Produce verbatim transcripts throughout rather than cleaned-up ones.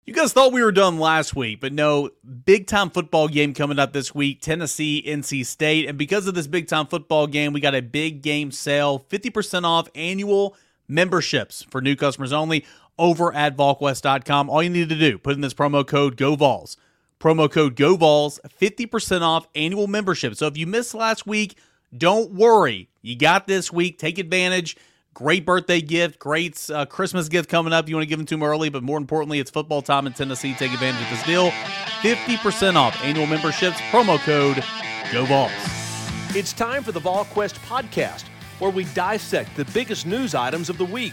You guys thought we were done last week, but no, big-time football game coming up this week, Tennessee, N C State. And because of this big-time football game, we got a big game sale, fifty percent off annual memberships for new customers only over at VolQuest dot com. All you need to do, put in this promo code GOVOLS. Promo code GOVOLS, fifty percent off annual membership. So if you missed last week, don't worry. You got this week. Take advantage. Great birthday gift, great uh, Christmas gift coming up. You want to give them to them early, but more importantly, it's football time in Tennessee. Take advantage of this deal. fifty percent off annual memberships. Promo code GOVOLS. It's time for the VolQuest podcast, where we dissect the biggest news items of the week.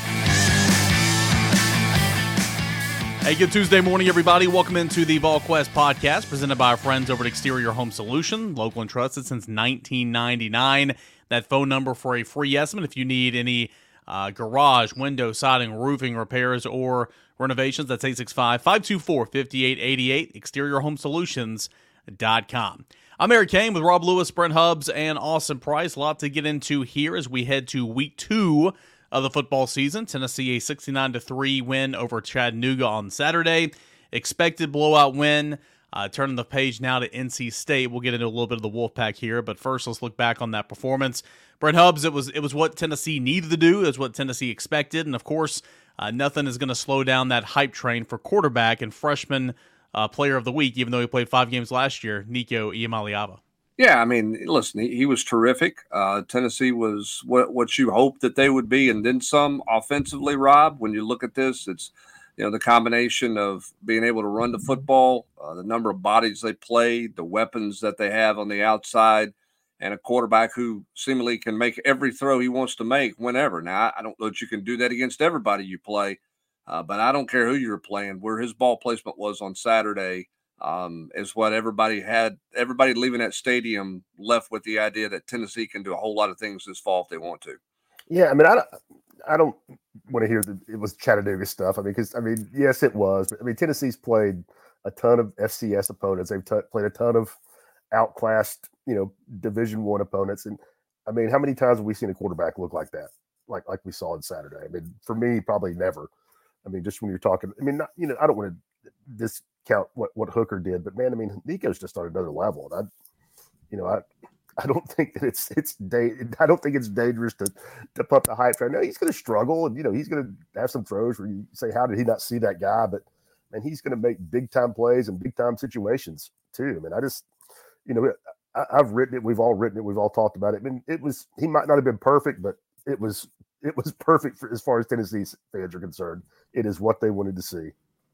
Hey, good Tuesday morning, everybody. Welcome into the VolQuest podcast, presented by our friends over at Exterior Home Solution, local and trusted since nineteen ninety-nine. That phone number for a free estimate if you need any uh, garage, window, siding, roofing repairs, or renovations. That's eight six five, five two four, five eight eight eight, exterior home solutions dot com. I'm Eric Kane with Rob Lewis, Brent Hubbs, and Austin Price. A lot to get into here as we head to week two of the football season. Tennessee a sixty-nine to three win over Chattanooga on Saturday. Expected blowout win. Uh, turning the page now to N C State. We'll get into a little bit of the Wolfpack here, but first let's look back on that performance. Brent Hubbs, it was it was what Tennessee needed to do. It was what Tennessee expected, and of course, uh, nothing is going to slow down that hype train for quarterback and freshman uh, player of the week, even though he played five games last year, Nico Iamaleava. Yeah, I mean, listen, he, he was terrific. Uh, Tennessee was what what you hoped that they would be, and then some offensively, Rob. When you look at this, it's you know, the combination of being able to run the football, uh, the number of bodies they played, the weapons that they have on the outside, and a quarterback who seemingly can make every throw he wants to make whenever. Now, I don't know that you can do that against everybody you play, uh, but I don't care who you're playing. Where his ball placement was on Saturday um, is what everybody had. Everybody leaving that stadium left with the idea that Tennessee can do a whole lot of things this fall if they want to. Yeah, I mean, I don't, I don't want to hear that it was Chattanooga stuff. I mean, because, I mean, yes, it was. But, I mean, Tennessee's played a ton of F C S opponents. They've t- played a ton of outclassed, you know, Division One opponents. And, I mean, how many times have we seen a quarterback look like that, like like we saw on Saturday? I mean, for me, probably never. I mean, just when you're talking – I mean, not, you know, I don't want to discount what, what Hooker did. But, man, I mean, Nico's just on another level. And, I, you know, I – I don't think that it's it's da- I don't think it's dangerous to to pump the hype train. No, he's going to struggle, and you know he's going to have some throws where you say, "How did he not see that guy?" But man, he's going to make big time plays and big time situations too. I mean, I just you know I, I've written it. We've all written it. We've all talked about it. I mean, it was he might not have been perfect, but it was it was perfect for, as far as Tennessee fans are concerned. It is what they wanted to see.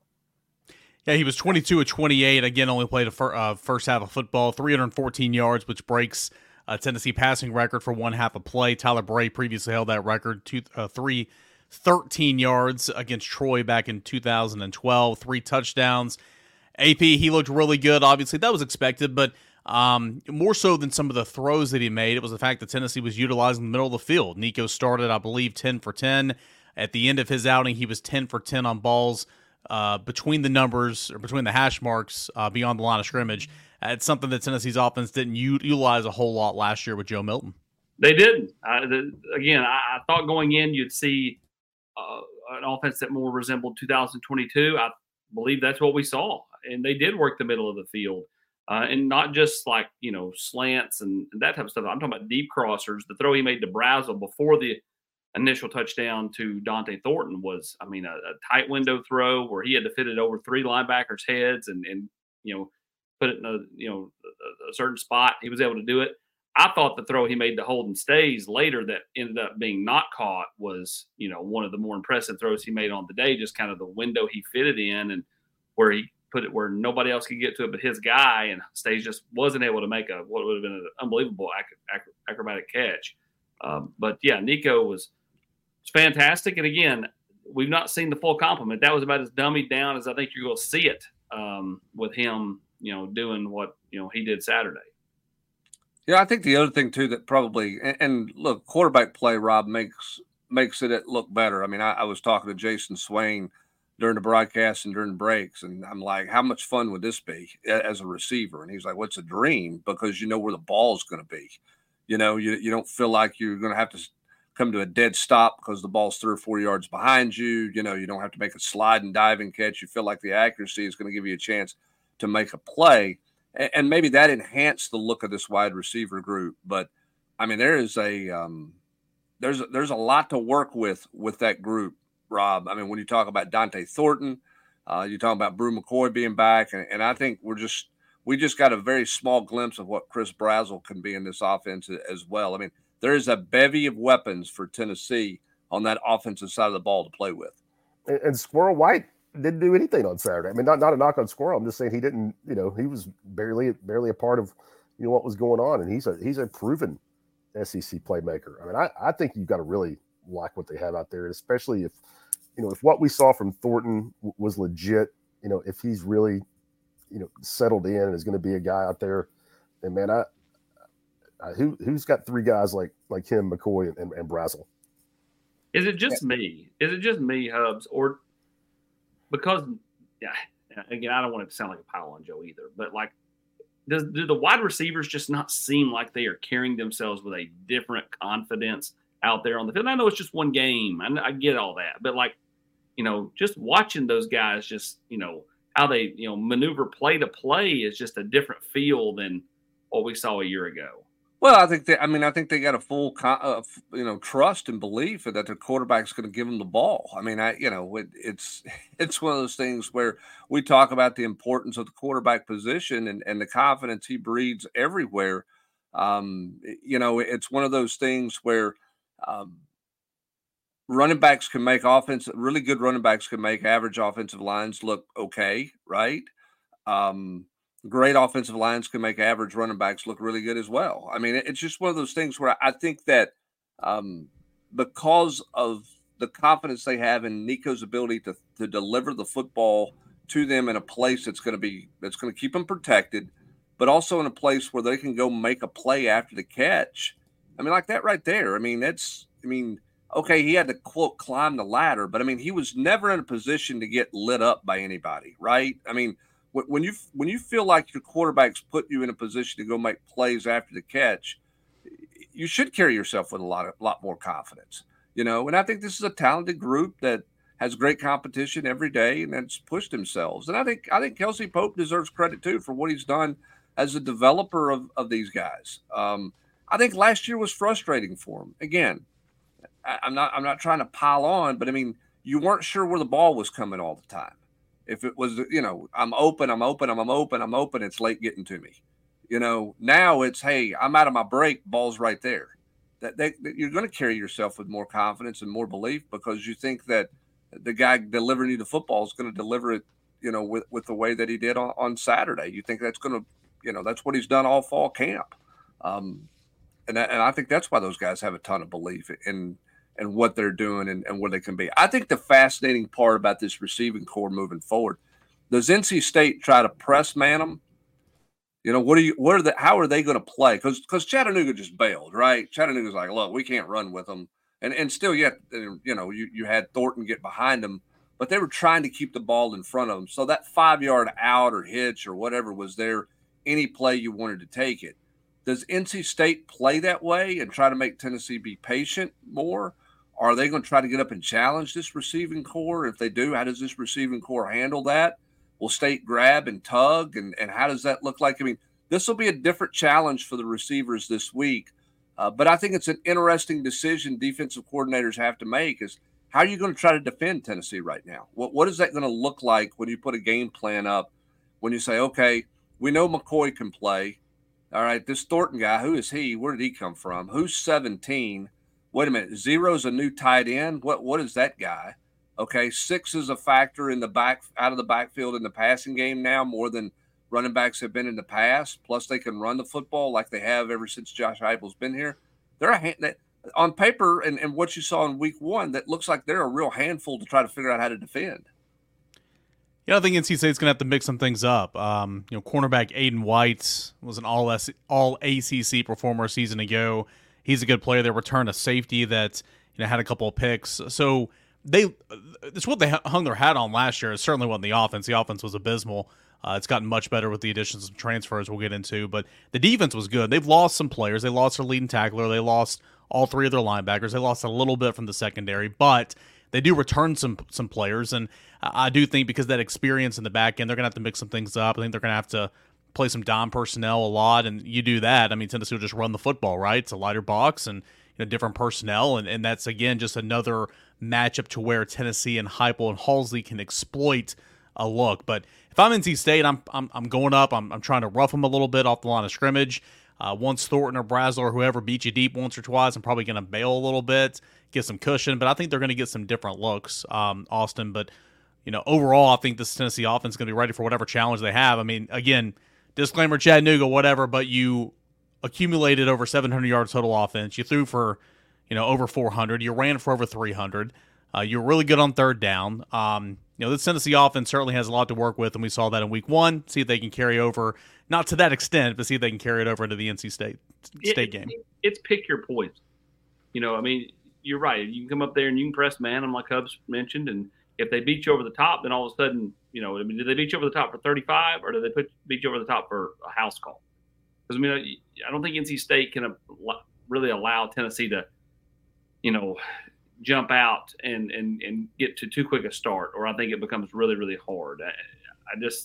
Yeah, he was twenty-two of twenty-eight. Again, only played a fir- uh, first half of football, three hundred fourteen yards, which breaks a Tennessee passing record for one half of play. Tyler Bray previously held that record, two, uh, three thirteen yards against Troy back in two thousand twelve, three touchdowns. A P, he looked really good. Obviously, that was expected, but um, more so than some of the throws that he made, it was the fact that Tennessee was utilizing the middle of the field. Nico started, I believe, ten for ten. At the end of his outing, he was ten for ten on balls Uh, between the numbers or between the hash marks uh, beyond the line of scrimmage. Uh, it's something that Tennessee's offense didn't u- utilize a whole lot last year with Joe Milton. They didn't. Uh, the, again, I, I thought going in you'd see uh, an offense that more resembled two thousand twenty-two. I believe that's what we saw. And they did work the middle of the field. Uh, and not just like, you know, slants and, and that type of stuff. I'm talking about deep crossers. The throw he made to Brazel before the initial touchdown to Dante Thornton was, I mean, a, a tight window throw where he had to fit it over three linebackers' heads and, and you know, put it in a, you know, a, a certain spot. He was able to do it. I thought the throw he made to Holden Stays later that ended up being not caught was, you know, one of the more impressive throws he made on the day, just kind of the window he fitted in and where he put it where nobody else could get to it but his guy, and Stays just wasn't able to make a what would have been an unbelievable ac- ac- acrobatic catch. Um, but, yeah, Nico was – it's fantastic. And again, we've not seen the full complement. That was about as dummied down as I think you're going to see it um, with him, you know, doing what, you know, he did Saturday. Yeah, I think the other thing too that probably and, and look, quarterback play, Rob, makes makes it look better. I mean, I, I was talking to Jason Swain during the broadcast and during the breaks, and I'm like, how much fun would this be as a receiver? And he's like, what's a dream? Because you know where the ball is going to be. You know, you you don't feel like you're going to have to come to a dead stop because the ball's three or four yards behind you. You know, you don't have to make a slide and diving catch. You feel like the accuracy is going to give you a chance to make a play. And, and maybe that enhanced the look of this wide receiver group. But, I mean, there is a um, there's, a, there's a lot to work with with that group, Rob. I mean, when you talk about Dante Thornton, uh, you talk about Bru McCoy being back. And, and I think we're just we just got a very small glimpse of what Chris Brazzell can be in this offense as well. I mean, there is a bevy of weapons for Tennessee on that offensive side of the ball to play with. And, and Squirrel White didn't do anything on Saturday. I mean, not, not a knock on Squirrel. I'm just saying he didn't, you know, he was barely barely a part of, you know, what was going on. And he's a he's a proven S E C playmaker. I mean, I, I think you've got to really like what they have out there, especially if, you know, if what we saw from Thornton w- was legit, you know, if he's really, you know, settled in and is going to be a guy out there, and man, I, I who who's got three guys like like him, McCoy and, and Brazzell? Is it just me? Is it just me, Hubs, or because yeah? Again, I don't want it to sound like a pile on Joe either, but like, does do the wide receivers just not seem like they are carrying themselves with a different confidence out there on the field? I know it's just one game, I, I get all that, but like, you know, just watching those guys, just you know. How they, you know, maneuver play to play is just a different feel than what we saw a year ago. Well, I think they, I mean, I think they got a full, uh, you know, trust and belief that their quarterback's going to give them the ball. I mean, I, you know, it, it's, it's one of those things where we talk about the importance of the quarterback position and, and the confidence he breeds everywhere. Um, you know, it's one of those things where, um, running backs can make offense, really good running backs can make average offensive lines look okay, right? Um, great offensive lines can make average running backs look really good as well. I mean, it's just one of those things where I think that um, because of the confidence they have in Nico's ability to, to deliver the football to them in a place that's going to be that's going to keep them protected, but also in a place where they can go make a play after the catch. I mean, like that right there. I mean, that's, I mean, okay, he had to, quote, climb the ladder, but I mean, he was never in a position to get lit up by anybody, right? I mean, when you when you feel like your quarterback's put you in a position to go make plays after the catch, you should carry yourself with a lot of, lot more confidence, you know. And I think this is a talented group that has great competition every day and that's pushed themselves. And I think I think Kelsey Pope deserves credit too for what he's done as a developer of of these guys. Um, I think last year was frustrating for him. Again, I, I'm not I'm not trying to pile on, but I mean, you weren't sure where the ball was coming all the time. If it was, you know, I'm open, I'm open, I'm, I'm open, I'm open, it's late getting to me. You know, now it's, hey, I'm out of my break, ball's right there. That, they, that you're going to carry yourself with more confidence and more belief because you think that the guy delivering you the football is going to deliver it, you know, with, with the way that he did on, on Saturday. You think that's going to, you know, that's what he's done all fall camp. Um, and, that, and I think that's why those guys have a ton of belief in and what they're doing and, and where they can be. I think the fascinating part about this receiving core moving forward, does N C State try to press man them? You know, what are you, what are the, how are they going to play? Because because Chattanooga just bailed, right? Chattanooga's like, look, we can't run with them. And and still yet, you know, you, you had Thornton get behind them, but they were trying to keep the ball in front of them. So that five-yard out or hitch or whatever was there, any play you wanted to take it. Does N C State play that way and try to make Tennessee be patient more? Are they going to try to get up and challenge this receiving core? If they do, how does this receiving core handle that? Will State grab and tug? And, and how does that look like? I mean, this will be a different challenge for the receivers this week. Uh, but I think it's an interesting decision defensive coordinators have to make is how are you going to try to defend Tennessee right now? What, what is that going to look like when you put a game plan up, when you say, okay, we know McCoy can play. All right, this Thornton guy, who is he? Where did he come from? Who's seventeen? Wait a minute, zero's a new tight end. What what is that guy? Okay, six is a factor in the back out of the backfield in the passing game now more than running backs have been in the past. Plus, they can run the football like they have ever since Josh Heupel's been here. They're a hand, that, on paper and, and what you saw in week one. That looks like they're a real handful to try to figure out how to defend. Yeah, I think N C State's going to have to mix some things up. Um, you know, cornerback Aiden White was an all all A C C performer a season ago. He's a good player. They returned a safety that, you know, had a couple of picks. So they it's what they hung their hat on last year. It certainly wasn't the offense. The offense was abysmal. Uh, it's gotten much better with the additions of transfers we'll get into, but the defense was good. They've lost some players. They lost their leading tackler. They lost all three of their linebackers. They lost a little bit from the secondary, but they do return some some players, and I do think because of that experience in the back end, they're going to have to mix some things up. I think they're going to have to play some dime personnel a lot, and you do that. I mean, Tennessee will just run the football, right? It's a lighter box and you know different personnel, and, and that's, again, just another matchup to where Tennessee and Heupel and Halsey can exploit a look. But if I'm N C State, I'm I'm, I'm going up. I'm, I'm trying to rough them a little bit off the line of scrimmage. Uh, once Thornton or Brazel or whoever beat you deep once or twice, I'm probably going to bail a little bit, get some cushion. But I think they're going to get some different looks, um, Austin. But, you know, overall, I think this Tennessee offense is going to be ready for whatever challenge they have. I mean, again, disclaimer, Chattanooga, whatever, but you accumulated over seven hundred yards total offense. You threw for, you know, over four hundred. You ran for over three hundred. Uh, you were really good on third down. Um, you know, this Tennessee offense certainly has a lot to work with, and we saw that in week one. See if they can carry over, not to that extent, but see if they can carry it over into the N C State State it, game. It, it's pick your poison. You know, I mean, you're right. You can come up there and you can press man, like Hubs mentioned, and if they beat you over the top, then all of a sudden, you know, I mean, did they beat you over the top for thirty-five, or did they put beat you over the top for a house call? Because, I mean, I don't think N C State can really allow Tennessee to, you know, jump out and, and, and get to too quick a start, or I think it becomes really, really hard. I, I just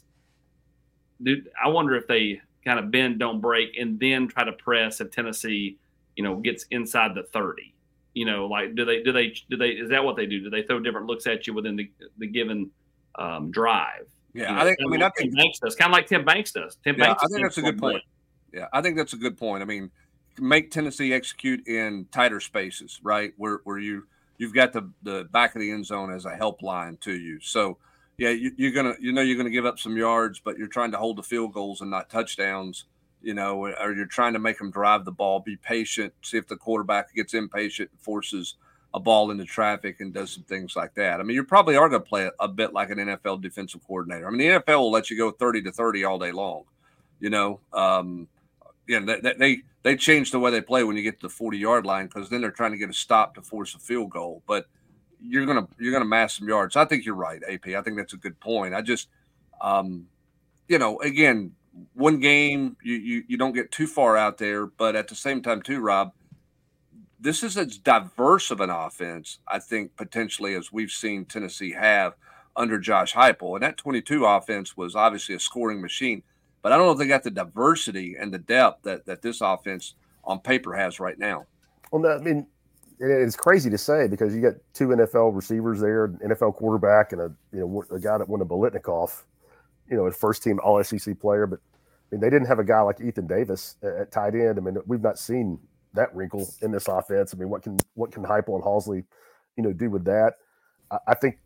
dude, I wonder if they kind of bend, don't break, and then try to press if Tennessee, you know, gets inside the thirty. You know, like do they do they do they is that what they do? Do they throw different looks at you within the the given um, drive? Yeah, you know, I think. I mean, like I think Tim Banks does, kind of like Tim Banks does. Tim yeah, Banks. I think that's a good point. Yeah, I think that's a good point. I mean, make Tennessee execute in tighter spaces, right? Where where you you've got the the back of the end zone as a help line to you. So yeah, you, you're gonna you know you're gonna give up some yards, but you're trying to hold the field goals and not touchdowns. You know, or you're trying to make them drive the ball. Be patient. See if the quarterback gets impatient and forces a ball into traffic and does some things like that. I mean, you probably are going to play a, a bit like an N F L defensive coordinator. I mean, the N F L will let you go thirty to thirty all day long. You know, um, yeah, they, they they change the way they play when you get to the forty-yard line because then they're trying to get a stop to force a field goal. But you're gonna you're gonna mass some yards. I think you're right, A P. I think that's a good point. I just, um, you know, again. One game, you, you you don't get too far out there, but at the same time, too, Rob, this is as diverse of an offense, I think, potentially as we've seen Tennessee have under Josh Heupel. And that twenty-two offense was obviously a scoring machine, but I don't know if they got the diversity and the depth that, that this offense on paper has right now. Well, no, I mean, it's crazy to say because you got two N F L receivers there, an N F L quarterback, and a you know a guy that won a Biletnikoff. You know, a first team all S E C player, but I mean, they didn't have a guy like Ethan Davis at, at tight end. I mean, we've not seen that wrinkle in this offense. I mean, what can, what can Heupel and Halsey, you know, do with that? I, I think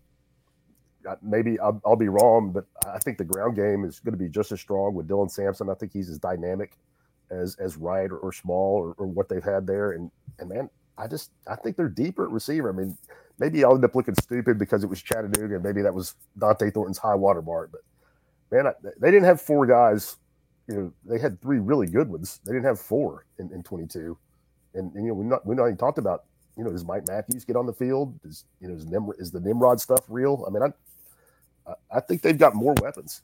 maybe I'll, I'll be wrong, but I think the ground game is going to be just as strong with Dylan Sampson. I think he's as dynamic as, as Wright or, or Small or, or what they've had there. And, and man, I just, I think they're deeper at receiver. I mean, maybe I'll end up looking stupid because it was Chattanooga and maybe that was Dante Thornton's high water mark, but man, I, they didn't have four guys. You know, they had three really good ones. They didn't have four in, in twenty-two. And, and you know, we not we not even talked about. You know, does Mike Matthews get on the field? Is you know, is, Nim, is the Nimrod stuff real? I mean, I I think they've got more weapons.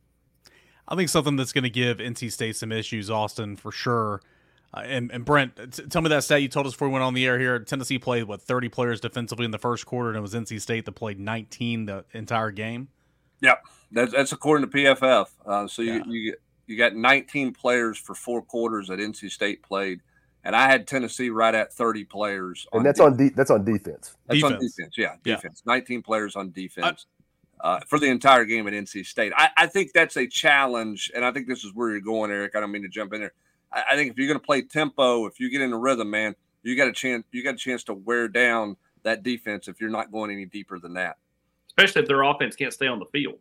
I think something that's going to give N C State some issues, Austin, for sure. Uh, and, and Brent, t- tell me that stat you told us before we went on the air here. Tennessee played what thirty players defensively in the first quarter, and it was N C State that played nineteen the entire game. Yep, that's, that's according to P F F. Uh, so you, yeah. you you got nineteen players for four quarters that N C State played, and I had Tennessee right at thirty players. And that's defense. on de- that's on defense. That's defense. on defense. Yeah, defense. Yeah. nineteen players on defense I, uh, for the entire game at N C State. I, I think that's a challenge, and I think this is where you're going, Eric. I don't mean to jump in there. I, I think if you're going to play tempo, if you get in the rhythm, man, you got a chance. You got a chance to wear down that defense if you're not going any deeper than that. Especially if their offense can't stay on the field.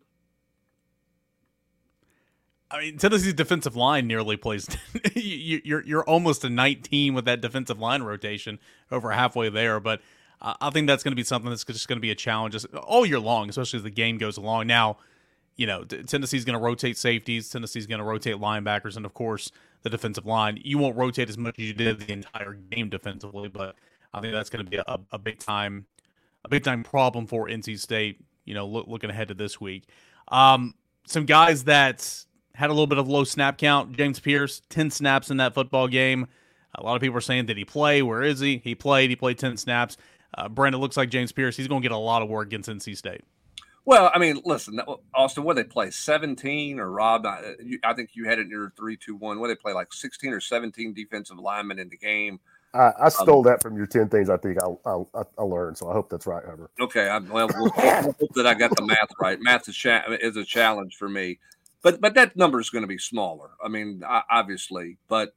I mean, Tennessee's defensive line nearly plays. you, you're you're almost a nineteen with that defensive line rotation, over halfway there. But uh, I think that's going to be something that's just going to be a challenge all year long, especially as the game goes along. Now, you know, Tennessee's going to rotate safeties. Tennessee's going to rotate linebackers, and of course, the defensive line. You won't rotate as much as you did the entire game defensively, but I think that's going to be a, a big time a big time problem for N C State, you know, look, looking ahead to this week. Um, some guys that had a little bit of low snap count. James Pierce, ten snaps in that football game. A lot of people are saying, did he play? Where is he? He played. He played ten snaps. Uh, Brent, it looks like James Pierce, he's going to get a lot of work against N C State. Well, I mean, listen, Austin, what did they play? seventeen or Rob? I, I think you had it in your three two one. What did they play, like sixteen or seventeen defensive linemen in the game? I, I stole um, that from your ten things I think I'll, I'll, I'll learn, so I hope that's right, Hubbard. Okay, I, well, we'll hope that I got the math right. Math is, cha- is a challenge for me. But but that number is going to be smaller. I mean, obviously. But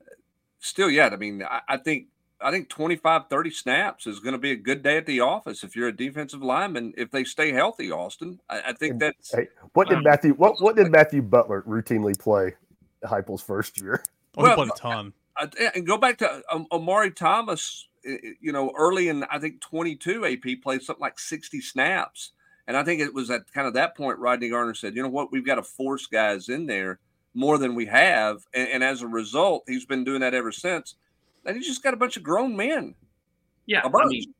still, yeah, I mean, I, I think I think twenty-five, thirty snaps is going to be a good day at the office if you're a defensive lineman, if they stay healthy, Austin. I, I think that's hey, what did Matthew what what did Matthew Butler routinely play Heupel's first year? Oh, he played a ton. Uh, and go back to um, Omari Thomas, you know, early in I think twenty-two, A P played something like sixty snaps. And I think it was at kind of that point Rodney Garner said, you know what, we've got to force guys in there more than we have. And, and as a result, he's been doing that ever since. And he's just got a bunch of grown men. Yeah, I mean,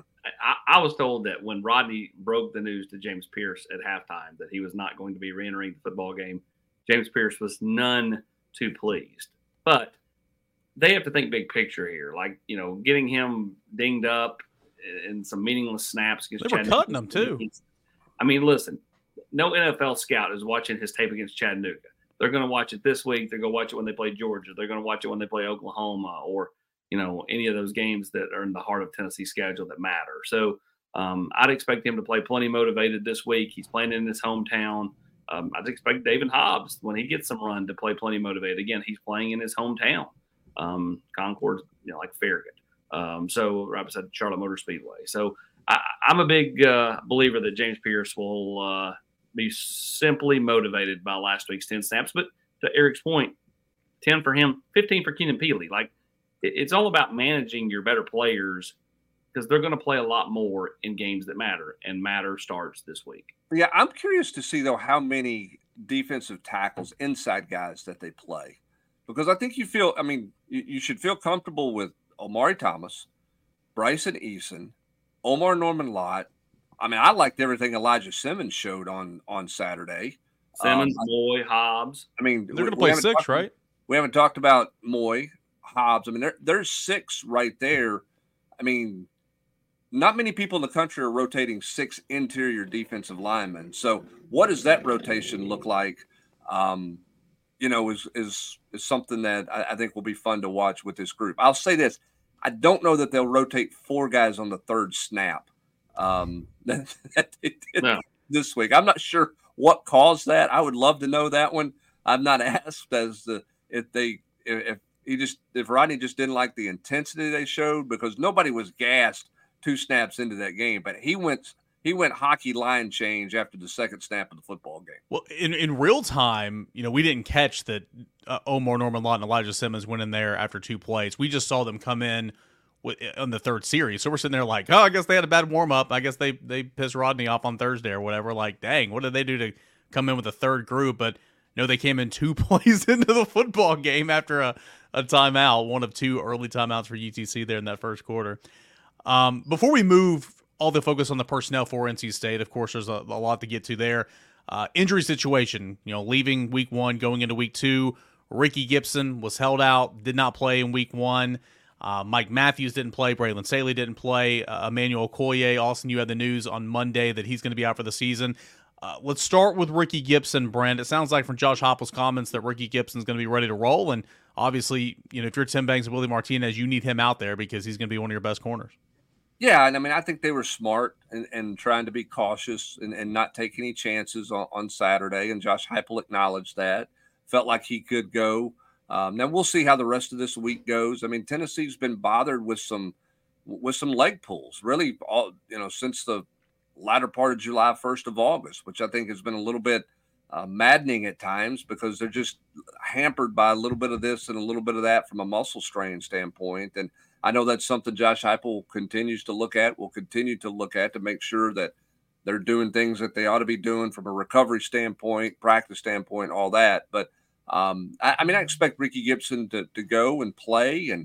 I, I was told that when Rodney broke the news to James Pierce at halftime that he was not going to be re-entering the football game, James Pierce was none too pleased. But they have to think big picture here. Like, you know, getting him dinged up in some meaningless snaps. They were Chattanooga. Cutting him, too. I mean, listen, no N F L scout is watching his tape against Chattanooga. They're going to watch it this week. They're going to watch it when they play Georgia. They're going to watch it when they play Oklahoma or, you know, any of those games that are in the heart of Tennessee's schedule that matter. So um, I'd expect him to play plenty motivated this week. He's playing in his hometown. Um, I'd expect David Hobbs, when he gets some run, to play plenty motivated. Again, he's playing in his hometown. Um, Concord's, you know, like Farragut. Um, so right beside Charlotte Motor Speedway. So I, I'm a big uh, believer that James Pierce will uh, be simply motivated by last week's ten snaps. But to Eric's point, ten for him, fifteen for Keenan Peely. Like, it, it's all about managing your better players because they're going to play a lot more in games that matter, and matter starts this week. Yeah, I'm curious to see, though, how many defensive tackles, inside guys that they play. Because I think you feel, I mean, you, you should feel comfortable with Omari Thomas, Bryson Eason, Omar Norman Lott. I mean, I liked everything Elijah Simmons showed on, on Saturday. Simmons, um, Moy, Hobbs. I mean, they're going to play six, talked, right? We haven't talked about Moy, Hobbs. I mean, there, there's six right there. I mean, not many people in the country are rotating six interior defensive linemen. So what does that rotation look like? Um, you know, is, is, is something that I, I think will be fun to watch with this group. I'll say this. I don't know that they'll rotate four guys on the third snap um, that, that they did no. this week. I'm not sure what caused that. I would love to know that one. I'm not asked as the if they if he just if Rodney just didn't like the intensity they showed, because nobody was gassed two snaps into that game, but he went he went hockey line change after the second snap of the football game. Well, in in real time, you know, we didn't catch that uh, Omar Norman Lott and Elijah Simmons went in there after two plays. We just saw them come in with, on the third series. So we're sitting there like, oh, I guess they had a bad warm up. I guess they they pissed Rodney off on Thursday or whatever. Like, dang, what did they do to come in with a third group? But no, they came in two plays into the football game after a, a timeout, one of two early timeouts for U T C there in that first quarter. Um, before we move all the focus on the personnel for N C State, of course, there's a, a lot to get to there. Uh, injury situation, you know, leaving week one, going into week two. Ricky Gibson was held out, did not play in week one. Uh, Mike Matthews didn't play. Braylon Saley didn't play. Uh, Emmanuel Okoye, Austin, you had the news on Monday that he's going to be out for the season. Uh, let's start with Ricky Gibson, Brent. It sounds like from Josh Heupel's comments that Ricky Gibson's going to be ready to roll. And obviously, you know, if you're Tim Banks and Willie Martinez, you need him out there because he's going to be one of your best corners. Yeah, and I mean, I think they were smart and, and trying to be cautious and, and not take any chances on, on Saturday. And Josh Heupel acknowledged that. Felt like he could go. Um, now we'll see how the rest of this week goes. I mean, Tennessee's been bothered with some with some leg pulls, really, all you know, since the latter part of July, first of August, which I think has been a little bit uh, maddening at times because they're just hampered by a little bit of this and a little bit of that from a muscle strain standpoint. And I know that's something Josh Heupel continues to look at, will continue to look at to make sure that they're doing things that they ought to be doing from a recovery standpoint, practice standpoint, all that. But, um, I, I mean, I expect Ricky Gibson to, to go and play. And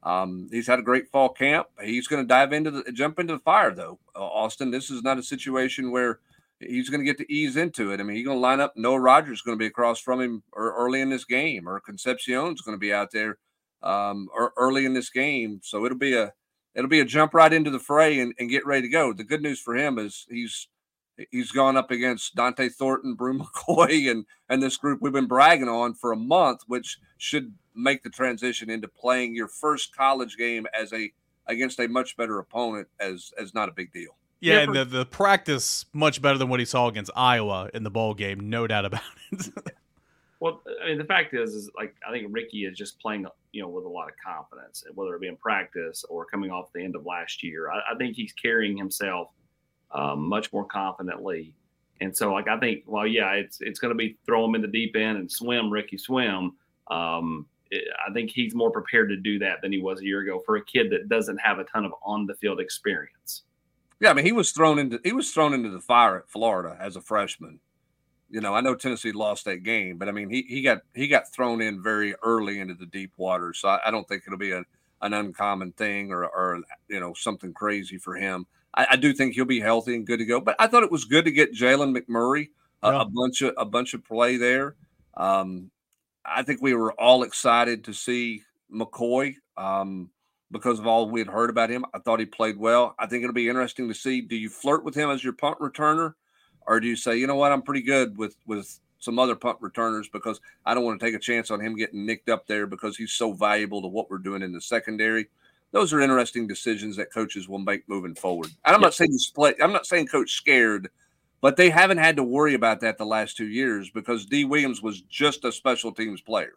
Um, he's had a great fall camp. He's going to dive into the jump into the fire, though. Uh, Austin, this is not a situation where he's going to get to ease into it. I mean, he's going to line up. Noah Rogers is going to be across from him early in this game, or Concepcion's going to be out there um, or early in this game. So it'll be a it'll be a jump right into the fray and, and get ready to go. The good news for him is he's he's gone up against Dante Thornton, Brew McCoy, and and this group we've been bragging on for a month, which should make the transition into playing your first college game as a against a much better opponent as as not a big deal. Yeah, Yeah, and for- the, the practice much better than what he saw against Iowa in the bowl game, no doubt about it. Well, I mean, the fact is, is like I think Ricky is just playing, you know, with a lot of confidence, whether it be in practice or coming off the end of last year. I, I think he's carrying himself um, much more confidently, and so like I think, well, yeah, it's it's going to be throw him in the deep end and swim, Ricky, swim. Um, it, I think he's more prepared to do that than he was a year ago for a kid that doesn't have a ton of on the field experience. Yeah, I mean, he was thrown into he was thrown into the fire at Florida as a freshman. You know, I know Tennessee lost that game, but I mean, he he got he got thrown in very early into the deep water. So I, I don't think it'll be a, an uncommon thing or or you know something crazy for him. I, I do think he'll be healthy and good to go. But I thought it was good to get Jalen McMurray a, Yeah. a bunch of a bunch of play there. Um, I think we were all excited to see McCoy. Um, because of all we had heard about him. I thought he played well. I think it'll be interesting to see, do you flirt with him as your punt returner, or do you say, you know what, I'm pretty good with, with some other punt returners because I don't want to take a chance on him getting nicked up there because he's so valuable to what we're doing in the secondary. Those are interesting decisions that coaches will make moving forward. And I'm Yeah. not saying he's play, I'm not saying Coach scared, but they haven't had to worry about that the last two years because D. Williams was just a special teams player.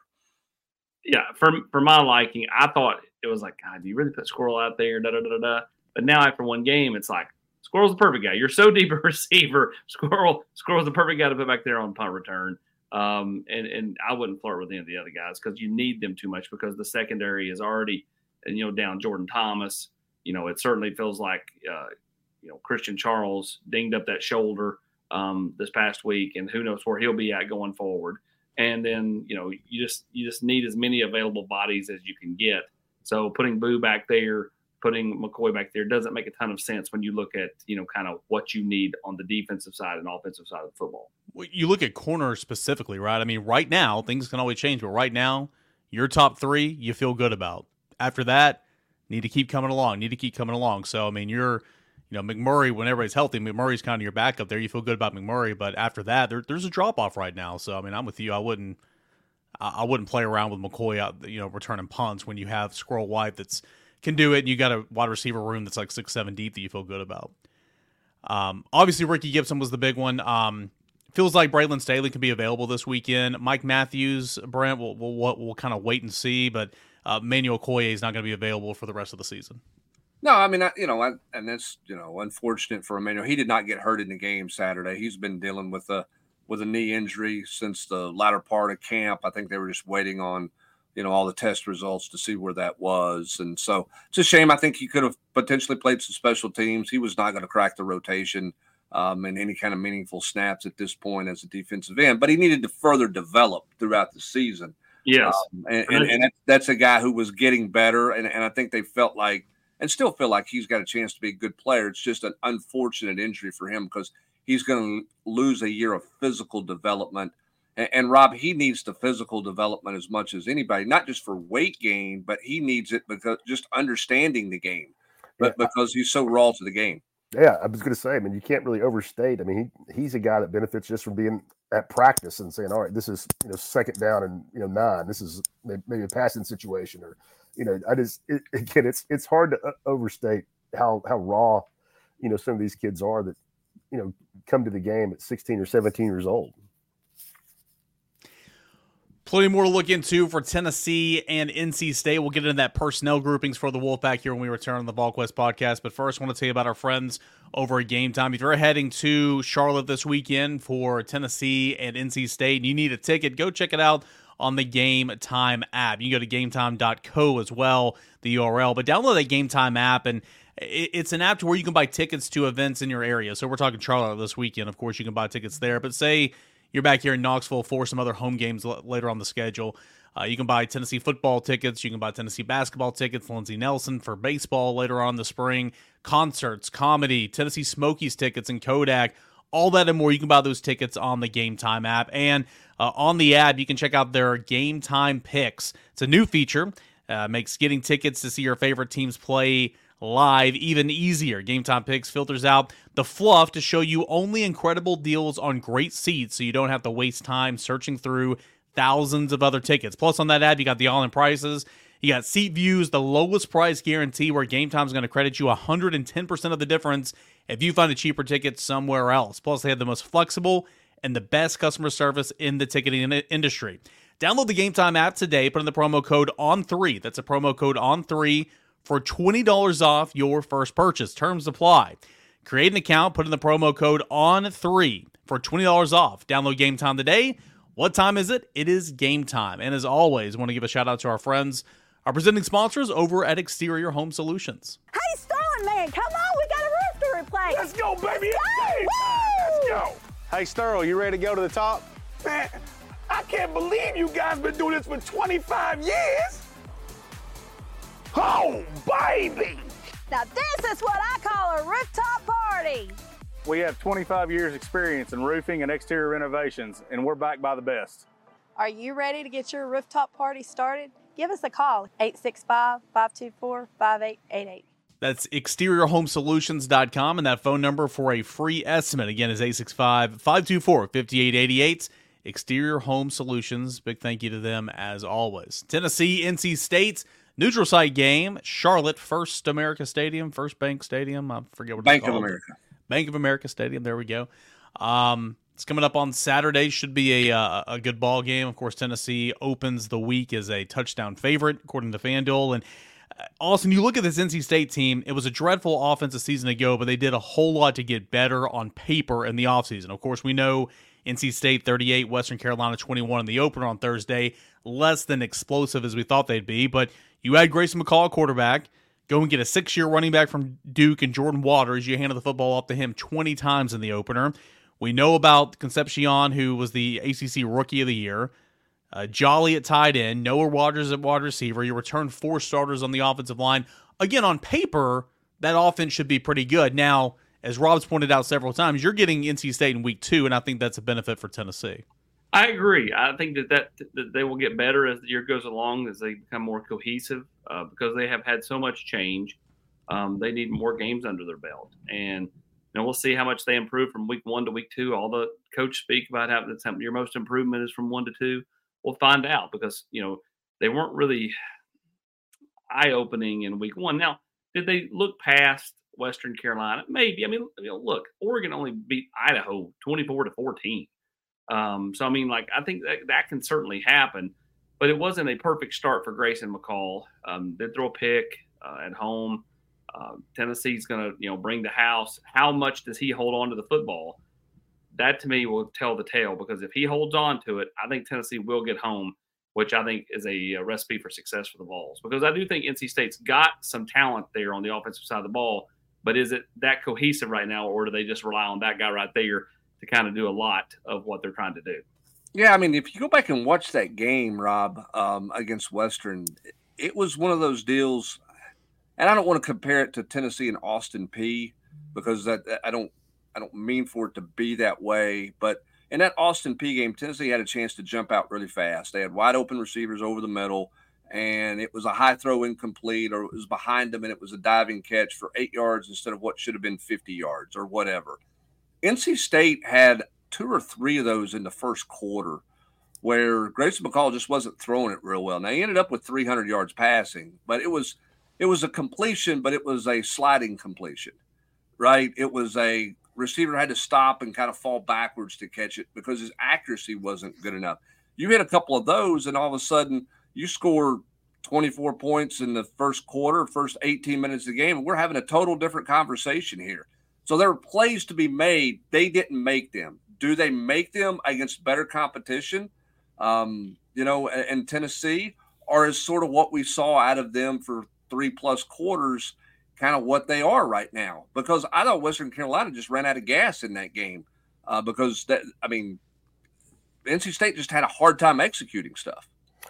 Yeah, for for my liking, I thought it was like, God, do you really put Squirrel out there? Da da da da. But now after one game, it's like Squirrel's the perfect guy. You're so deep a receiver. Squirrel Squirrel's the perfect guy to put back there on punt return. Um, and and I wouldn't flirt with any of the other guys because you need them too much because the secondary is already, you know, down Jordan Thomas. You know, it certainly feels like, uh, you know, Christian Charles dinged up that shoulder um, this past week, and who knows where he'll be at going forward. And then, you know, you just you just need as many available bodies as you can get. So putting Boo back there, putting McCoy back there doesn't make a ton of sense when you look at, you know, kind of what you need on the defensive side and offensive side of the football. Well, you look at corner specifically, right? I mean, right now, things can always change, but right now, your top three, you feel good about. After that, need to keep coming along, need to keep coming along. So, I mean, you're, you know, McMurray, when everybody's healthy, McMurray's kind of your backup there. You feel good about McMurray, but after that, there, there's a drop-off right now. So, I mean, I'm with you. I wouldn't I wouldn't play around with McCoy out, you know, returning punts when you have Squirrel White that's can do it, and you got a wide receiver room that's like six, seven deep that you feel good about. Um, obviously, Ricky Gibson was the big one. Um, feels like Braylon Staley could be available this weekend. Mike Matthews, Brent, we'll, we'll, we'll kind of wait and see, but uh, Manuel Okoye is not going to be available for the rest of the season. No, I mean, I, you know, I, and that's, you know, unfortunate for Emmanuel. He did not get hurt in the game Saturday. He's been dealing with a with a knee injury since the latter part of camp. I think they were just waiting on, you know, all the test results to see where that was. And so it's a shame. I think he could have potentially played some special teams. He was not going to crack the rotation um, in any kind of meaningful snaps at this point as a defensive end, but he needed to further develop throughout the season. Yes. Um, and, and, and that's a guy who was getting better. And, and I think they felt like, and still feel like he's got a chance to be a good player. It's just an unfortunate injury for him because he's going to lose a year of physical development. And, and Rob, he needs the physical development as much as anybody, not just for weight gain, but he needs it because just understanding the game, but Yeah. because he's so raw to the game. Yeah, I was going to say, I mean, you can't really overstate. I mean, he, he's a guy that benefits just from being at practice and saying, all right, this is, you know, second down and, you know, nine. This is maybe a passing situation or, you know, I just, it, again, it's, it's hard to overstate how, how raw, you know, some of these kids are that, you know, come to the game at sixteen or seventeen years old. Plenty more to look into for Tennessee and N C State. We'll get into that personnel groupings for the Wolfpack here when we return on the VolQuest podcast. But first, I want to tell you about our friends over at Game Time. If you're heading to Charlotte this weekend for Tennessee and N C State and you need a ticket, go check it out on the Game Time app. You can go to game time dot co as well, the U R L. But download that Game Time app, and it's an app to where you can buy tickets to events in your area. So we're talking Charlotte this weekend. Of course, you can buy tickets there. But say you're back here in Knoxville for some other home games l- later on the schedule. Uh, you can buy Tennessee football tickets. You can buy Tennessee basketball tickets. Lindsey Nelson for baseball later on in the spring. Concerts, comedy, Tennessee Smokies tickets, and Kodak. All that and more. You can buy those tickets on the Game Time app. And uh, on the app, you can check out their Game Time Picks. It's a new feature. Uh, makes getting tickets to see your favorite teams play live even easier. Game Time Picks filters out the fluff to show you only incredible deals on great seats so you don't have to waste time searching through thousands of other tickets. Plus, on that app, you got the all-in prices. You got seat views, the lowest price guarantee where Game Time is going to credit you one hundred ten percent of the difference if you find a cheaper ticket somewhere else. Plus, they have the most flexible and the best customer service in the ticketing industry. Download the Game Time app today. Put in the promo code O N three. That's a promo code O N three for twenty dollars off your first purchase. Terms apply. Create an account. Put in the promo code O N three for twenty dollars off. Download Game Time today. What time is it? It is game time. And as always, I want to give a shout out to our friends, our presenting sponsors over at Exterior Home Solutions. Hey, Sterling, man, come on. We got a roof to replace. Let's go, baby. Let's go. Let's go. Hey, Sterl, you ready to go to the top? Man, I can't believe you guys been doing this for twenty-five years. Oh, baby. Now, this is what I call a rooftop party. We have twenty-five years experience in roofing and exterior renovations, and we're backed by the best. Are you ready to get your rooftop party started? Give us a call, eight six five, five two four, five eight eight eight. That's exterior home solutions dot com, and that phone number for a free estimate, again, is eight six five, five two four, five eight eight eight. Exterior Home Solutions. Big thank you to them as always. Tennessee, N C State, neutral site game. Charlotte, First America Stadium, First Bank Stadium. I forget what Bank it's called. of America. Bank of America Stadium. There we go. Um, it's coming up on Saturday. Should be a uh, a good ball game. Of course, Tennessee opens the week as a touchdown favorite, according to FanDuel. And uh, Austin, you look at this N C State team. It was a dreadful offensive season ago, but they did a whole lot to get better on paper in the offseason. Of course, we know N C State thirty-eight, Western Carolina twenty-one in the opener on Thursday. Less than explosive as we thought they'd be. But you had Grayson McCall, quarterback. Go and get a six-year running back from Duke and Jordan Waters. You handed the football off to him twenty times in the opener. We know about Concepcion, who was the A C C Rookie of the Year. Uh, Jolly at tight end. Noah Waters at wide receiver. You returned four starters on the offensive line. Again, on paper, that offense should be pretty good. Now, as Rob's pointed out several times, you're getting N C State in week two, and I think that's a benefit for Tennessee. I agree. I think that, that that they will get better as the year goes along, as they become more cohesive, uh, because they have had so much change. Um, they need more games under their belt, and you know, we'll see how much they improve from week one to week two. All the coach speak about how that's how your most improvement is from one to two. We'll find out, because you know they weren't really eye-opening in week one. Now, did they look past Western Carolina? Maybe. I mean, you know, look, Oregon only beat Idaho twenty-four to fourteen. Um, so, I mean, like, I think that, that can certainly happen, but it wasn't a perfect start for Grayson McCall. Um, they throw a pick uh, at home. Uh, Tennessee's going to, you know, bring the house. How much does he hold on to the football? That, to me, will tell the tale, because if he holds on to it, I think Tennessee will get home, which I think is a, a recipe for success for the Vols, because I do think N C State's got some talent there on the offensive side of the ball, but is it that cohesive right now, or do they just rely on that guy right there to kind of do a lot of what they're trying to do? Yeah, I mean, if you go back and watch that game, Rob, um, against Western, it was one of those deals, and I don't want to compare it to Tennessee and Austin Peay, because that I don't I don't mean for it to be that way, but in that Austin Peay game, Tennessee had a chance to jump out really fast. They had wide open receivers over the middle, and it was a high throw incomplete, or it was behind them, and it was a diving catch for eight yards instead of what should have been fifty yards or whatever. N C State had two or three of those in the first quarter where Grayson McCall just wasn't throwing it real well. Now, he ended up with three hundred yards passing, but it was it was a completion, but it was a sliding completion, right? It was a receiver had to stop and kind of fall backwards to catch it because his accuracy wasn't good enough. You hit a couple of those, and all of a sudden you score twenty-four points in the first quarter, first eighteen minutes of the game, and we're having a total different conversation here. So there are plays to be made. They didn't make them. Do they make them against better competition, um, you know, in Tennessee? Or is sort of what we saw out of them for three-plus quarters kind of what they are right now? Because I thought Western Carolina just ran out of gas in that game uh, because, that, I mean, N C State just had a hard time executing stuff.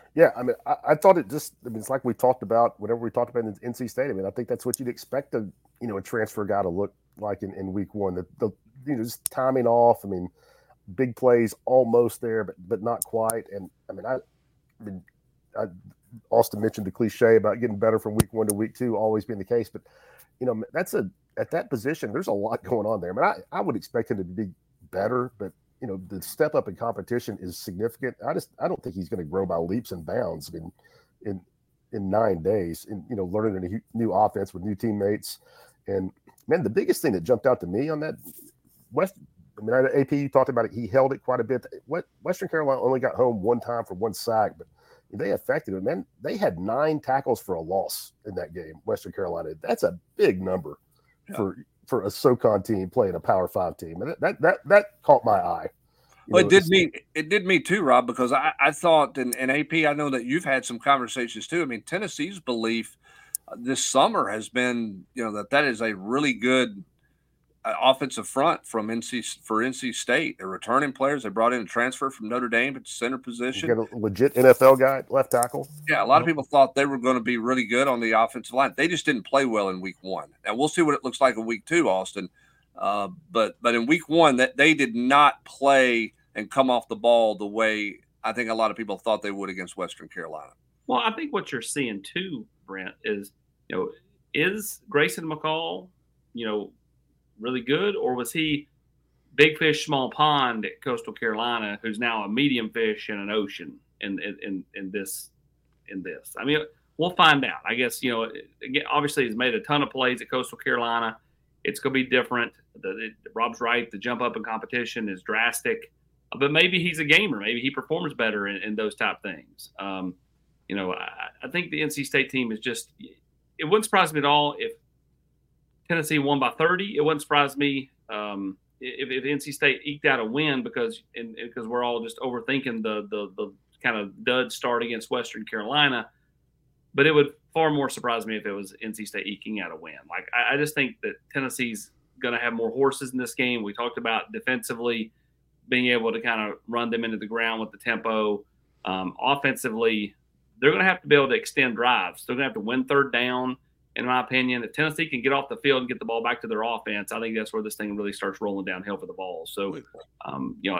Yeah, I mean, I, I thought it just, I mean, it's like we talked about whenever we talked about in N C State. I mean, I think that's what you'd expect a, you know, a transfer guy to look like in, in week one. The, the, you know, just timing off. I mean, big plays almost there, but but not quite. And I mean, I, I mean, I, Austin mentioned the cliche about getting better from week one to week two, always being the case. But, you know, that's a, at that position, there's a lot going on there. I mean, I, I would expect him to be better, but, you know, the step up in competition is significant. I just, I don't think he's going to grow by leaps and bounds. I mean, in, in nine days, in, you know, learning a new offense with new teammates. And man, the biggest thing that jumped out to me on that West, I mean, A P, you talked about it. He held it quite a bit. What Western Carolina only got home one time for one sack, but they affected him. Man, they had nine tackles for a loss in that game. Western Carolina. That's a big number yeah. for, for a SoCon team playing a Power Five team. And that, that, that caught my eye. You well, know, it did me, it did me too, Rob, because I, I thought, and, and A P, I know that you've had some conversations too. I mean, Tennessee's belief uh, this summer has been, you know, that that is a really good uh, offensive front from N C for N C State. They're returning players. They brought in a transfer from Notre Dame at center position. You got a legit N F L guy at left tackle. Yeah, a lot of people thought they were going to be really good on the offensive line. They just didn't play well in week one. Now we'll see what it looks like in week two, Austin. Uh, but but in week one, that they did not play and come off the ball the way I think a lot of people thought they would against Western Carolina. Well, I think what you're seeing too, Brent, is, you know, is Grayson McCall, you know, really good, or was he big fish, small pond at Coastal Carolina, who's now a medium fish in an ocean in in in, in this in this? I mean, we'll find out. I guess, you know, again, obviously he's made a ton of plays at Coastal Carolina. It's going to be different. The, it, Rob's right. The jump up in competition is drastic. But maybe he's a gamer. Maybe he performs better in, in those type things. Um, you know, I, I think the N C State team is just – it wouldn't surprise me at all if Tennessee won by thirty. It wouldn't surprise me um, if, if N C State eked out a win because and, because we're all just overthinking the, the the kind of dud start against Western Carolina. But it would far more surprise me if it was N C State eking out a win. Like, I, I just think that Tennessee's going to have more horses in this game. We talked about defensively – being able to kind of run them into the ground with the tempo. Um, offensively, they're going to have to be able to extend drives. They're going to have to win third down, in my opinion. If Tennessee can get off the field and get the ball back to their offense, I think that's where this thing really starts rolling downhill for the ball. So, um, you know,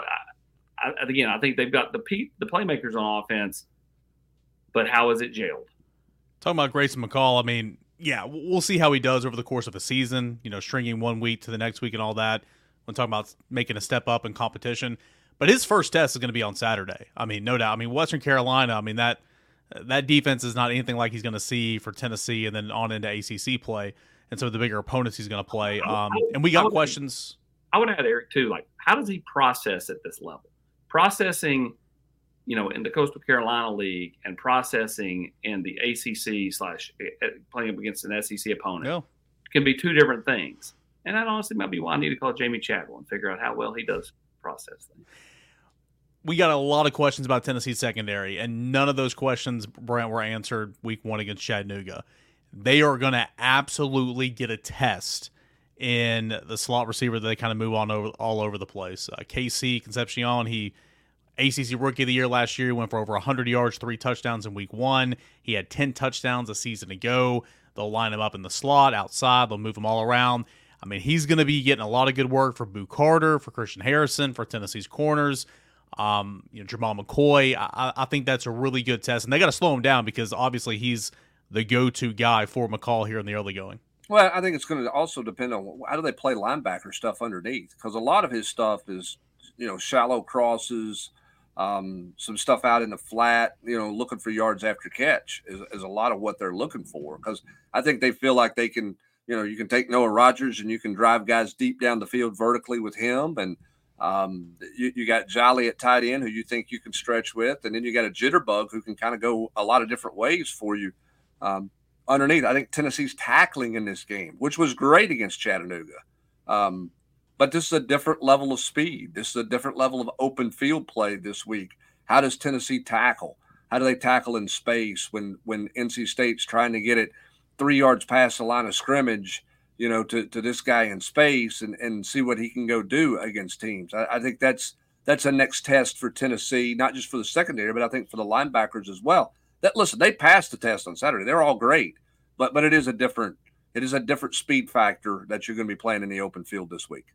I, I, again, I think they've got the the playmakers on offense, but how is it jailed? Talking about Grayson McCall, I mean, yeah, we'll see how he does over the course of a season, you know, stringing one week to the next week and all that. When talking about making a step up in competition, but his first test is going to be on Saturday. I mean, no doubt. I mean, Western Carolina, I mean, that that defense is not anything like he's going to see for Tennessee and then on into A C C play. And so the bigger opponents he's going to play. Um, and we got I would, questions. I would add, Eric, too, like, how does he process at this level? Processing, you know, in the Coastal Carolina League and processing in the A C C slash playing up against an S E C opponent yeah. can be two different things. And that honestly might be why I need to call Jamie Chadwell and figure out how well he does process things. We got a lot of questions about Tennessee secondary, and none of those questions, Brent, were answered week one against Chattanooga. They are going to absolutely get a test in the slot receiver that they kind of move on over all over the place. Uh, K C Concepcion, he A C C Rookie of the Year last year. He went for over one hundred yards, three touchdowns in week one. He had ten touchdowns a season ago. They'll line him up in the slot, outside. They'll move him all around. I mean, he's going to be getting a lot of good work for Boo Carter, for Christian Harrison, for Tennessee's corners. Um, you know, Jamal McCoy. I, I think that's a really good test, and they got to slow him down because obviously he's the go-to guy for McCall here in the early going. Well, I think it's going to also depend on how do they play linebacker stuff underneath, because a lot of his stuff is, you know, shallow crosses, um, some stuff out in the flat, you know, looking for yards after catch is, is a lot of what they're looking for, because I think they feel like they can. You know, you can take Noah Rogers and you can drive guys deep down the field vertically with him. And um, you, you got Jolly at tight end who you think you can stretch with. And then you got a jitterbug who can kind of go a lot of different ways for you um, underneath. I think Tennessee's tackling in this game, which was great against Chattanooga. Um, but this is a different level of speed. This is a different level of open field play this week. How does Tennessee tackle? How do they tackle in space when, when N C State's trying to get it three yards past the line of scrimmage, you know, to, to this guy in space and, and see what he can go do against teams. I, I think that's that's a next test for Tennessee, not just for the secondary, but I think for the linebackers as well. That listen, they passed the test on Saturday. They're all great, but but it is a different it is a different speed factor that you're going to be playing in the open field this week.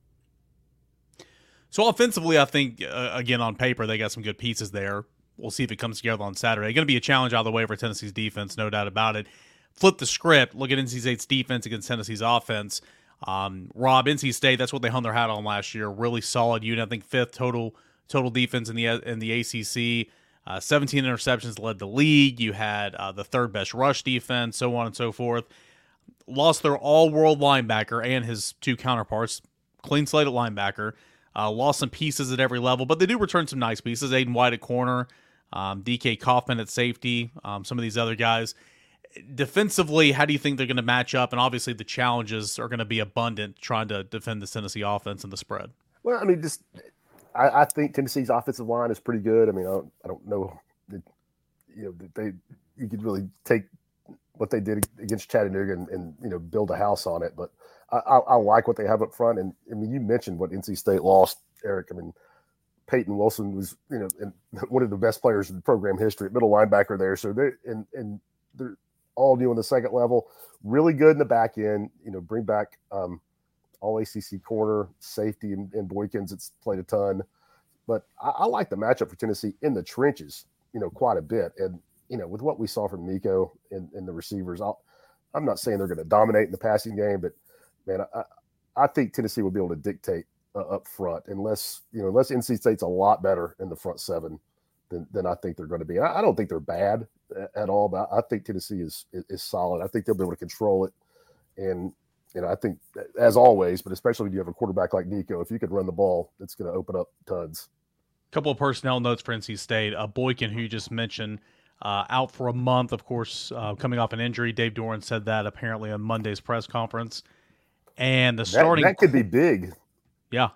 So offensively, I think uh, again on paper they got some good pieces there. We'll see if it comes together on Saturday. Going to be a challenge out of the way for Tennessee's defense, no doubt about it. Flip the script. Look at N C State's defense against Tennessee's offense. Um, Rob, N C State, that's what they hung their hat on last year. Really solid unit. I think fifth total total defense in the in the A C C. Uh, seventeen interceptions led the league. You had uh, the third best rush defense, so on and so forth. Lost their all-world linebacker and his two counterparts. Clean slate at linebacker. Uh, lost some pieces at every level, but they do return some nice pieces. Aiden White at corner. Um, D K Kaufman at safety. Um, some of these other guys. Defensively, how do you think they're going to match up? And obviously the challenges are going to be abundant trying to defend the Tennessee offense and the spread. Well, I mean, just I, I think Tennessee's offensive line is pretty good. I mean, I don't, I don't know that, you know, that they you could really take what they did against Chattanooga and, and you know build a house on it. But I, I, I like what they have up front. And I mean, you mentioned what N C State lost, Eric. I mean, Peyton Wilson was you know in, one of the best players in program history, middle linebacker there. So they and and they're all new on the second level, really good in the back end. You know, bring back um, all A C C corner safety and, and Boykins. It's played a ton, but I, I like the matchup for Tennessee in the trenches. You know, quite a bit. And you know, with what we saw from Nico and, and the receivers, I'll, I'm not saying they're going to dominate in the passing game, but man, I, I think Tennessee will be able to dictate uh, up front unless you know unless N C State's a lot better in the front seven than than I think they're going to be. I, I don't think they're bad at all, but I think Tennessee is, is is solid. I think they'll be able to control it, and you know I think as always, but especially when you have a quarterback like Nico, if you could run the ball, it's going to open up tons. Couple of personnel notes for N C State. Uh, Boykin, who you just mentioned, uh, out for a month, of course, uh, coming off an injury. Dave Doran said that apparently on Monday's press conference. And the that, starting that could be big. Yeah,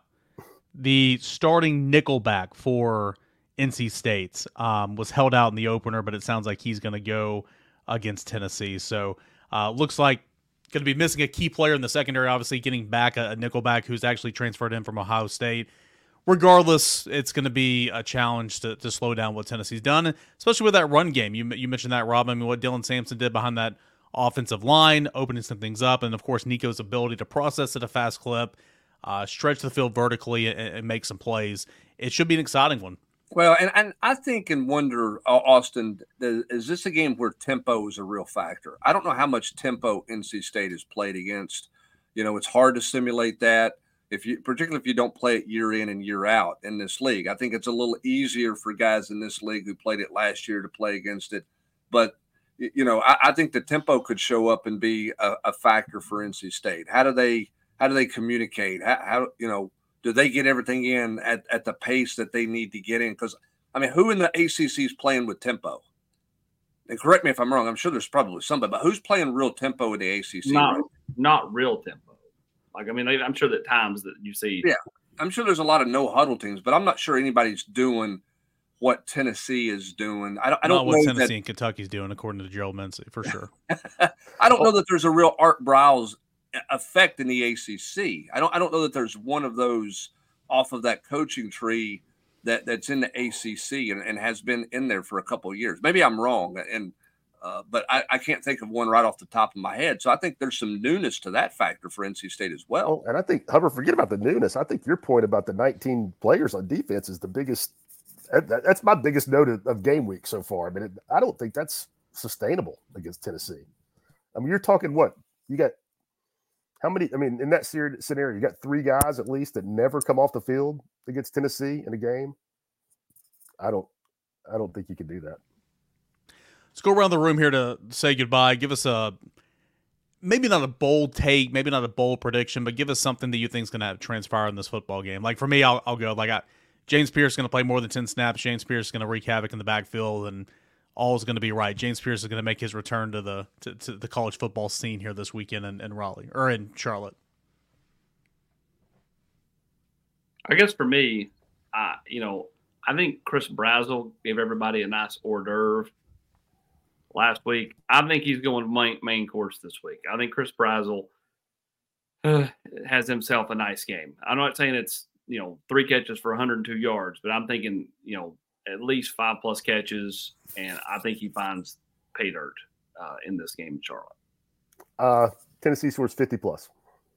the starting nickelback for N C State um, was held out in the opener, but it sounds like he's going to go against Tennessee. So uh, looks like going to be missing a key player in the secondary, obviously getting back a, a nickelback who's actually transferred in from Ohio State. Regardless, it's going to be a challenge to, to slow down what Tennessee's done, especially with that run game. You you mentioned that, Rob. I mean, what Dylan Sampson did behind that offensive line, opening some things up, and, of course, Nico's ability to process at a fast clip, uh, stretch the field vertically, and, and make some plays. It should be an exciting one. Well, and, and I think and wonder, uh, Austin, is this a game where tempo is a real factor? I don't know how much tempo N C State has played against. You know, it's hard to simulate that, if you, particularly if you don't play it year in and year out in this league. I think it's a little easier for guys in this league who played it last year to play against it. But, you know, I, I think the tempo could show up and be a, a factor for N C State. How do they how do they communicate? How, how you know, do they get everything in at, at the pace that they need to get in? Because, I mean, who in the A C C is playing with tempo? And correct me if I'm wrong. I'm sure there's probably somebody, but who's playing real tempo in the A C C? Not, right? not real tempo. Like, I mean, I'm sure that times that you see. Yeah, I'm sure there's a lot of no huddle teams, but I'm not sure anybody's doing what Tennessee is doing. I don't, I don't not what know Tennessee that, and Kentucky's doing, according to Gerald Mincy, for sure. I don't know that there's a real Art Briles effect in the A C C. I don't. I don't know that there's one of those off of that coaching tree that, that's in the A C C and, and has been in there for a couple of years. Maybe I'm wrong, and uh, but I, I can't think of one right off the top of my head. So I think there's some newness to that factor for N C State as well. Oh, and I think, Hubbard, forget about the newness. I think your point about the nineteen players on defense is the biggest. That, that's my biggest note of, of game week so far. I mean, it, I don't think that's sustainable against Tennessee. I mean, you're talking what? You got how many? I mean, in that scenario, you got three guys at least that never come off the field against Tennessee in a game. I don't, I don't think you can do that. Let's go around the room here to say goodbye. Give us a, maybe not a bold take, maybe not a bold prediction, but give us something that you think is going to have transpire in this football game. Like for me, I'll, I'll go like I, James Pierce is going to play more than ten snaps. James Pierce is going to wreak havoc in the backfield, and all is going to be right. James Pierce is going to make his return to the to, to the college football scene here this weekend in, in Raleigh or in Charlotte. I guess for me, uh, you know, I think Chris Brazzell gave everybody a nice hors d'oeuvre last week. I think he's going main, main course this week. I think Chris Brazzell uh, has himself a nice game. I'm not saying it's you know, three catches for one hundred two yards, but I'm thinking, you know, at least five plus catches, and I think he finds pay dirt uh, in this game in Charlotte. Uh, Tennessee scores fifty plus.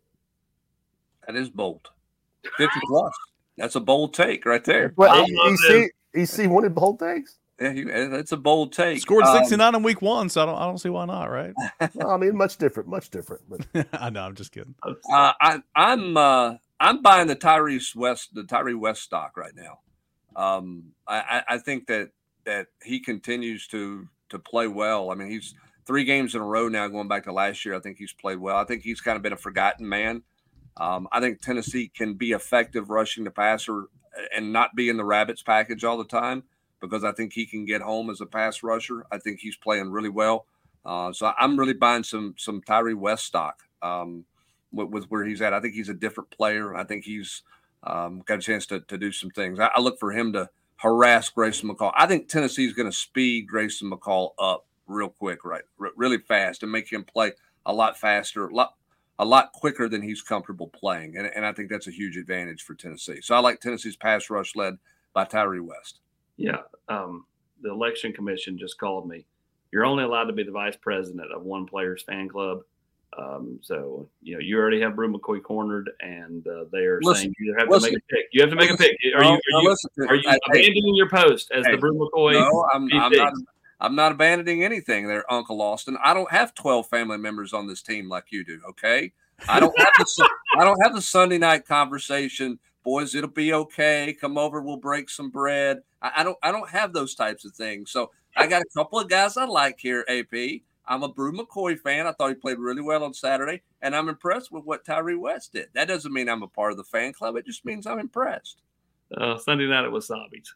That is bold. fifty plus. That's a bold take right there. Well, you see, you see one of bold takes. Yeah, he, that's a bold take. Scored Um, sixty-nine in week one, so I don't, I don't see why not, right? Well, I mean, much different, much different. But I know, I'm just kidding. Uh, I, I'm uh, I'm buying the Tyrese West, the Tyree West stock right now. Um, I, I think that that he continues to to play well. I mean, he's three games in a row now, going back to last year. I think he's played well. I think he's kind of been a forgotten man. Um, I think Tennessee can be effective rushing the passer and not be in the Rabbits package all the time, because I think he can get home as a pass rusher. I think he's playing really well. Uh, so I'm really buying some some Tyree West stock um, with, with where he's at. I think he's a different player. I think he's um, got a chance to, to do some things. I, I look for him to harass Grayson McCall. I think Tennessee's going to speed Grayson McCall up real quick, right, R- really fast, and make him play a lot faster, a lot, a lot quicker than he's comfortable playing. And, and I think that's a huge advantage for Tennessee. So I like Tennessee's pass rush led by Tyree West. Yeah, um, the election commission just called me. You're only allowed to be the vice president of one player's fan club. Um, so, you know, you already have Brew McCoy cornered, and uh, they are Listen, saying you have listen, to make a pick. You have to make listen, a pick. Are you, no, are no, you, listen to- are you I- hey, abandoning your post as hey, the Brew McCoy? No, I'm, I'm V P? not. I'm not abandoning anything there, Uncle Austin. I don't have twelve family members on this team like you do. Okay, I don't have the I don't have the Sunday night conversation. Boys, it'll be okay. Come over, we'll break some bread. I, I don't I don't have those types of things. So I got a couple of guys I like here. A P. I'm a Brew McCoy fan. I thought he played really well on Saturday, and I'm impressed with what Tyree West did. That doesn't mean I'm a part of the fan club. It just means I'm impressed. Uh, Sunday night at Wasabi's.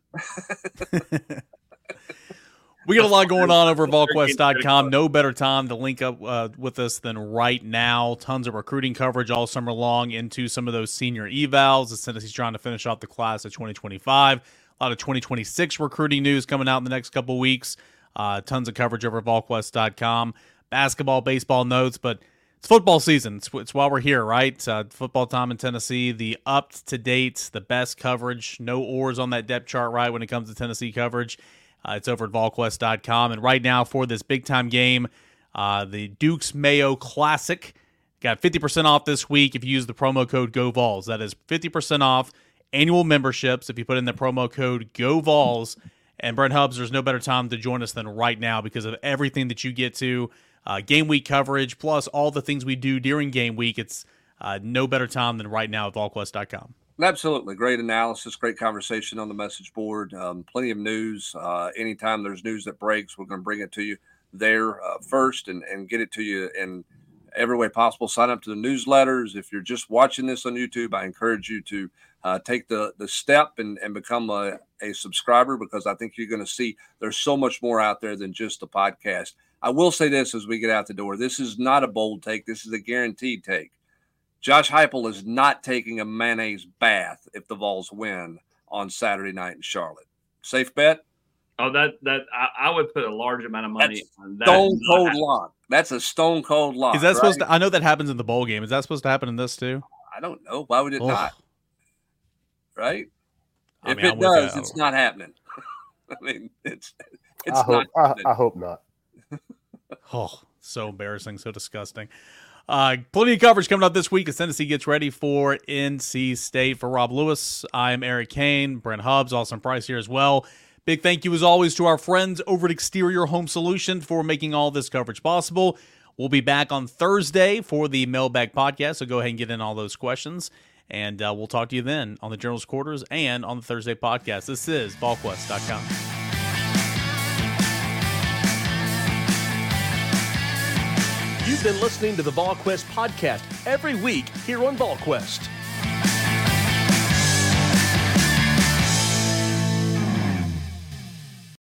We got a lot going on over at VolQuest dot com. No better time to link up uh, with us than right now. Tons of recruiting coverage all summer long into some of those senior evals as Tennessee's trying to finish off the class of twenty twenty-five. A lot of twenty twenty-six recruiting news coming out in the next couple weeks. Uh, tons of coverage over at VolQuest dot com. Basketball, baseball notes, but it's football season. It's, it's why we're here, right? Uh, football time in Tennessee, the up-to-date, the best coverage. No oars on that depth chart, right, when it comes to Tennessee coverage. Uh, it's over at VolQuest dot com. And right now for this big-time game, uh, the Dukes Mayo Classic, got fifty percent off this week if you use the promo code GoVols. That is fifty percent off annual memberships if you put in the promo code GoVols. And Brent Hubbs, there's no better time to join us than right now because of everything that you get to, uh, game week coverage, plus all the things we do during game week. It's uh, no better time than right now at VolQuest dot com. Absolutely. Great analysis, great conversation on the message board, um, plenty of news. Uh, anytime there's news that breaks, we're going to bring it to you there uh, first and, and get it to you in every way possible. Sign up to the newsletters. If you're just watching this on YouTube, I encourage you to uh, take the, the step and, and become a, a subscriber, because I think you're going to see there's so much more out there than just the podcast. I will say this as we get out the door. This is not a bold take. This is a guaranteed take. Josh Heupel is not taking a mayonnaise bath if the Vols win on Saturday night in Charlotte. Safe bet? Oh, that that I, I would put a large amount of money That's on that. stone cold lock. That's a stone cold lock. Is that right? supposed to? I know that happens in the bowl game. Is that supposed to happen in this too? I don't know. Why would it Oh. not? Right? I if mean, it I'm with does, that. it's not happening. I mean, it's it's I hope not. I, happening. I hope not. Oh, so embarrassing, so disgusting. Uh, plenty of coverage coming up this week as Tennessee gets ready for N C State. For Rob Lewis, I'm Eric Kane, Brent Hubbs, Austin Price here as well. Big thank you as always to our friends over at Exterior Home Solution for making all this coverage possible. We'll be back on Thursday for the Mailbag Podcast, so go ahead and get in all those questions, and uh, we'll talk to you then on the Journal's Quarters and on the Thursday podcast. This is VolQuest dot com. You've been listening to the VolQuest podcast every week here on VolQuest.